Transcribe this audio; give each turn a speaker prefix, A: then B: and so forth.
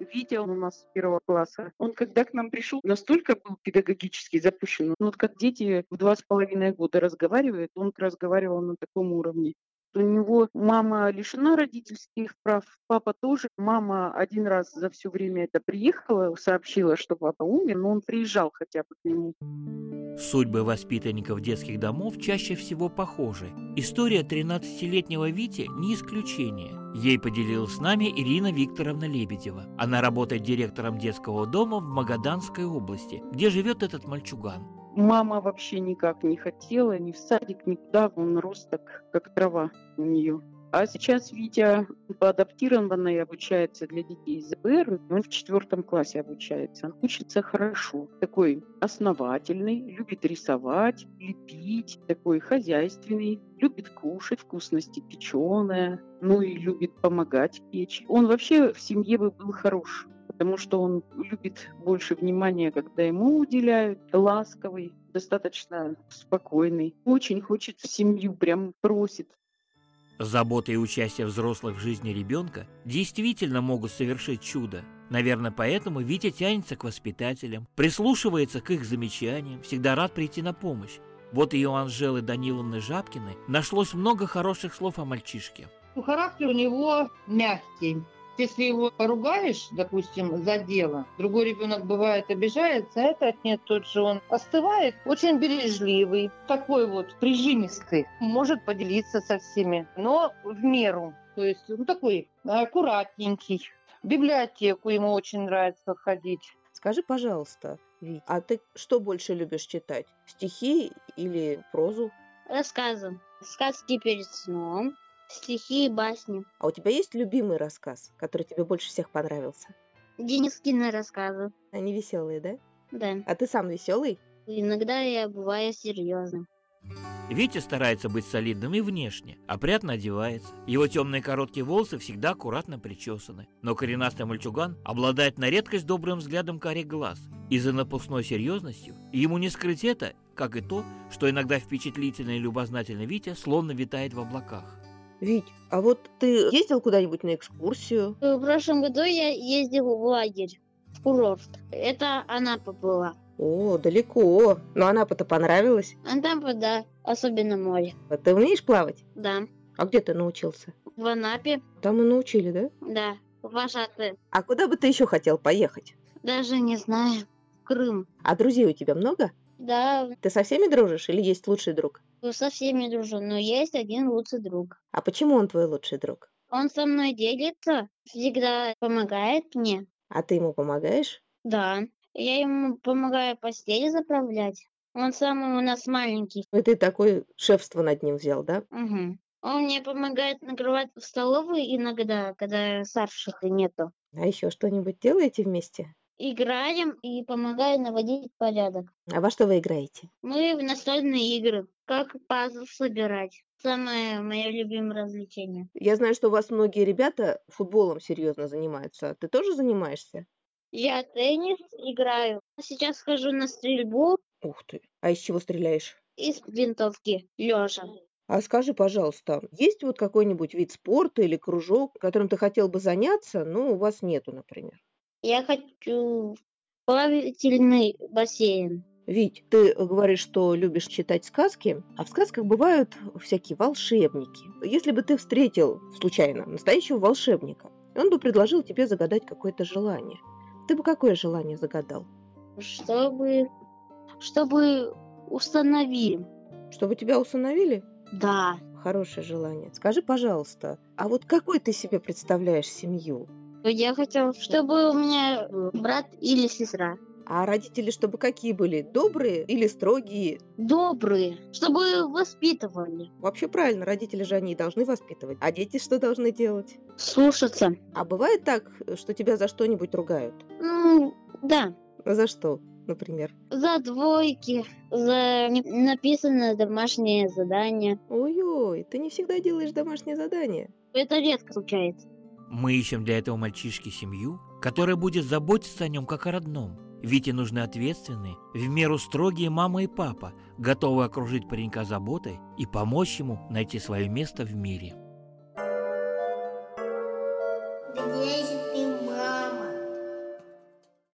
A: Витя, он у нас с 1 класса, он когда к нам пришел, настолько был педагогически запущен. Ну, вот как дети в 2,5 года разговаривают, он разговаривал на таком уровне. У него мама лишена родительских прав, папа тоже. Мама один раз за все время это приехала, сообщила, что папа умер, но он приезжал хотя бы к нему.
B: Судьбы воспитанников детских домов чаще всего похожи. История 13-летнего Вити не исключение. Ей поделилась с нами Ирина Викторовна Лебедева. Она работает директором детского дома в Магаданской области, где живет этот мальчуган.
A: Мама вообще никак не хотела, ни в садик, никуда. Он рос так, как трава у нее. А сейчас Витя по адаптированной обучается для детей из ЗПР. Он в 4 классе обучается. Он учится хорошо. Такой основательный, любит рисовать, лепить, такой хозяйственный, любит кушать вкусности, печеное, ну и любит помогать печь. Он вообще в семье бы был хорош, потому что он любит больше внимания, когда ему уделяют, ласковый, достаточно спокойный. Очень хочет в семью, прям просит.
B: Забота и участие взрослых в жизни ребенка действительно могут совершить чудо. Наверное, поэтому Витя тянется к воспитателям, прислушивается к их замечаниям, всегда рад прийти на помощь. Вот и у Анжелы Даниловны Жабкиной нашлось много хороших слов о мальчишке.
C: Характер у него мягкий. Если его поругаешь, допустим, за дело, другой ребенок бывает обижается, а этот нет, тот же он остывает, очень бережливый, такой вот прижимистый, может поделиться со всеми, но в меру, то есть он такой аккуратненький. В библиотеку ему очень нравится ходить.
D: Скажи, пожалуйста, Вить, а ты что больше любишь читать? Стихи или прозу?
E: Рассказы. Сказки перед сном, стихи и басни.
D: А у тебя есть любимый рассказ, который тебе больше всех понравился?
E: Денискины рассказы.
D: Они веселые, да?
E: Да.
D: А ты сам веселый?
E: Иногда я бываю серьезным.
B: Витя старается быть солидным и внешне, опрятно одевается. Его темные короткие волосы всегда аккуратно причесаны. Но коренастый мальчуган обладает на редкость добрым взглядом карих глаз. И за напускной серьезностью ему не скрыть это, как и то, что иногда впечатлительный и любознательный Витя словно витает в облаках.
D: Вить, а вот ты ездил куда-нибудь на экскурсию?
E: В прошлом году я ездил в лагерь, в курорт. Это Анапа была.
D: О, далеко. Но Анапа-то понравилась.
E: Анапа, да, особенно море.
D: А ты умеешь плавать?
E: Да.
D: А где ты научился?
E: В Анапе,
D: Там и научили, да?
E: да. Вожатые.
D: А куда бы ты еще хотел поехать?
E: Даже не знаю. Крым.
D: А друзей у тебя много?
E: Да,
D: Ты со всеми дружишь или есть лучший друг?
E: со всеми дружу, но есть один лучший друг.
D: А почему он твой лучший друг?
E: Он со мной делится, всегда помогает мне.
D: А ты ему помогаешь?
E: Да, я ему помогаю постель заправлять. Он самый у нас маленький.
D: И ты такое шефство над ним взял, да?
E: Угу. Он мне помогает накрывать в столовой иногда, когда старших нету.
D: А еще что-нибудь делаете вместе?
E: Играем и помогаю наводить порядок.
D: А во что вы играете?
E: Мы в настольные игры, как пазл собирать. Самое мое любимое развлечение.
D: Я знаю, что у вас многие ребята футболом серьезно занимаются. Ты тоже занимаешься?
E: Я теннис играю. Сейчас хожу на стрельбу
D: Ух ты. А из чего стреляешь?
E: из винтовки лежа.
D: А скажи, пожалуйста, есть вот какой-нибудь вид спорта или кружок, которым ты хотел бы заняться, но у вас нету, например?
E: Я хочу в плавательный бассейн.
D: Вить, ты говоришь, что любишь читать сказки, а в сказках бывают всякие волшебники. Если бы ты встретил случайно настоящего волшебника, и он бы предложил тебе загадать какое-то желание, ты бы какое желание загадал?
E: Чтобы установили.
D: Чтобы тебя усыновили?
E: Да.
D: Хорошее желание. Скажи, пожалуйста, а вот какой ты себе представляешь семью?
E: Я хотел, чтобы у меня брат или сестра.
D: А родители чтобы какие были? Добрые или строгие?
E: Добрые, чтобы воспитывали.
D: Вообще правильно, родители же они и должны воспитывать. А дети что должны делать?
E: Слушаться.
D: А бывает так, что тебя за что-нибудь ругают?
E: Да.
D: За что, например?
E: За двойки, за написанное домашнее задание.
D: Ой-ой, ты не всегда делаешь домашнее задание.
E: Это редко случается.
B: Мы ищем для этого мальчишки семью, которая будет заботиться о нем как о родном. Вите нужны ответственные, в меру строгие мама и папа, готовые окружить паренька заботой и помочь ему найти свое место в мире.